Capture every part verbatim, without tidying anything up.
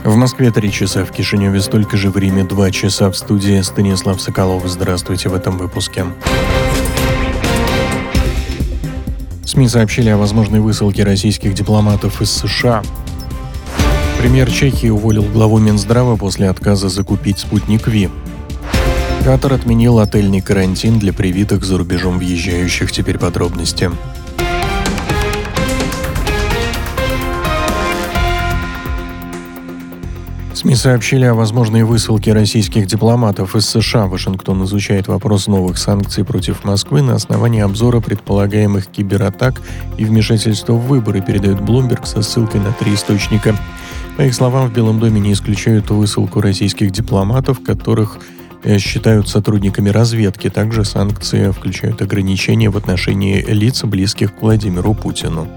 В Москве три часа, в Кишиневе столько же, в Риме два часа. В студии Станислав Соколов. Здравствуйте в этом выпуске. СМИ сообщили о возможной высылке российских дипломатов из США. Премьер Чехии уволил главу Минздрава после отказа закупить «Спутник Ви». Катар отменил отельный карантин для привитых за рубежом въезжающих. Теперь подробности. СМИ сообщили о возможной высылке российских дипломатов из США. Вашингтон изучает вопрос новых санкций против Москвы на основании обзора предполагаемых кибератак и вмешательства в выборы, передает Bloomberg со ссылкой на три источника. По их словам, в Белом доме не исключают высылку российских дипломатов, которых считают сотрудниками разведки. Также санкции включают ограничения в отношении лиц, близких к Владимиру Путину.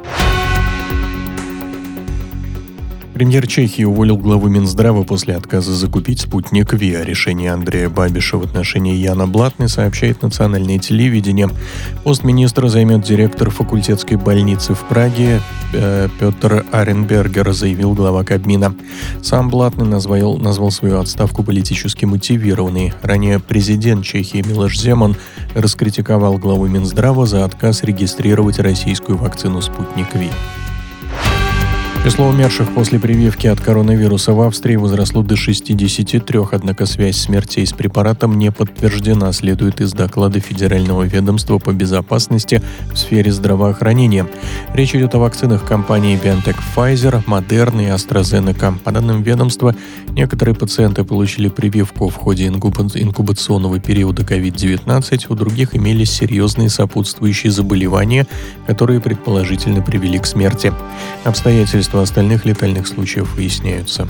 Премьер Чехии уволил главу Минздрава после отказа закупить «Спутник Ви». О решении Андрея Бабиша в отношении Яна Блатны сообщает национальное телевидение. Пост министра займет директор факультетской больницы в Праге э, Петр Аренбергер, заявил глава Кабмина. Сам Блатный назвал, назвал свою отставку политически мотивированной. Ранее президент Чехии Милош Земан раскритиковал главу Минздрава за отказ регистрировать российскую вакцину «Спутник Ви». Число умерших после прививки от коронавируса в Австрии возросло до шестидесяти трёх, однако связь смертей с препаратом не подтверждена, следует из доклада Федерального ведомства по безопасности в сфере здравоохранения. Речь идет о вакцинах компаний BioNTech, Pfizer, Moderna и AstraZeneca. По данным ведомства, некоторые пациенты получили прививку в ходе инкубационного периода ковид девятнадцать, у других имелись серьезные сопутствующие заболевания, которые предположительно привели к смерти. Обстоятельства остальных летальных случаев выясняются.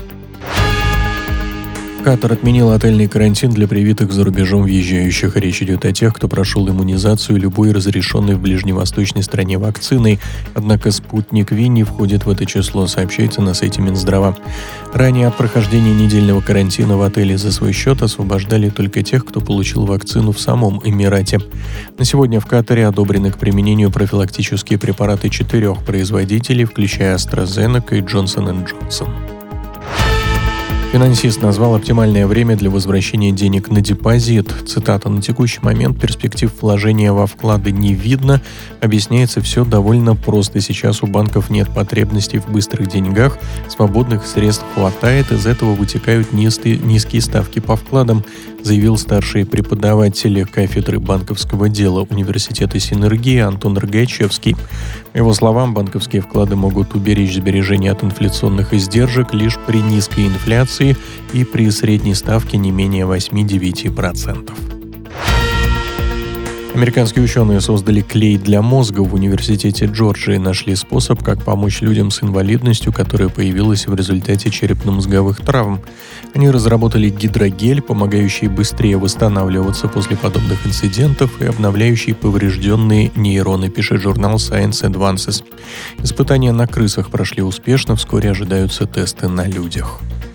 Катар отменил отельный карантин для привитых за рубежом въезжающих. Речь идет о тех, кто прошел иммунизацию любой разрешенной в ближневосточной стране вакциной. Однако «Спутник Ви» не входит в это число, сообщается на сайте Минздрава. Ранее от прохождения недельного карантина в отеле за свой счет освобождали только тех, кто получил вакцину в самом Эмирате. На сегодня в Катаре одобрены к применению профилактические препараты четырех производителей, включая AstraZeneca и Johnson энд Johnson. Финансист назвал оптимальное время для возвращения денег на депозит. Цитата: «На текущий момент перспектив вложения во вклады не видно. Объясняется все довольно просто. Сейчас у банков нет потребностей в быстрых деньгах, свободных средств хватает, из этого вытекают низкие, низкие ставки по вкладам», заявил старший преподаватель кафедры банковского дела Университета Синергия Антон Рогачевский. По его словам, банковские вклады могут уберечь сбережения от инфляционных издержек лишь при низкой инфляции и при средней ставке не менее восемь-девять процентов. Американские ученые создали клей для мозга. В университете Джорджии нашли способ, как помочь людям с инвалидностью, которая появилась в результате черепно-мозговых травм. Они разработали гидрогель, помогающий быстрее восстанавливаться после подобных инцидентов и обновляющий поврежденные нейроны, пишет журнал Science Advances. Испытания на крысах прошли успешно, вскоре ожидаются тесты на людях.